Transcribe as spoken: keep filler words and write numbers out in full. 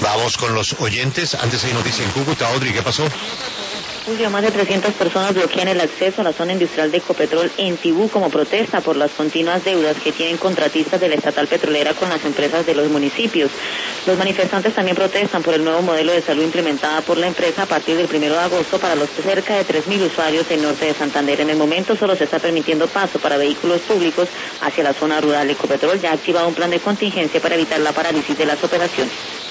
Vamos con los oyentes. Antes hay noticia en Cúcuta. Audrey, ¿qué pasó? Julio, más de trescientas personas bloquean el acceso a la zona industrial de Ecopetrol en Tibú como protesta por las continuas deudas que tienen contratistas de la estatal petrolera con las empresas de los municipios. Los manifestantes también protestan por el nuevo modelo de salud implementada por la empresa a partir del primero de agosto para los cerca de tres mil usuarios del norte de Santander. En el momento solo se está permitiendo paso para vehículos públicos hacia la zona rural. Ecopetrol ya ha activado un plan de contingencia para evitar la parálisis de las operaciones.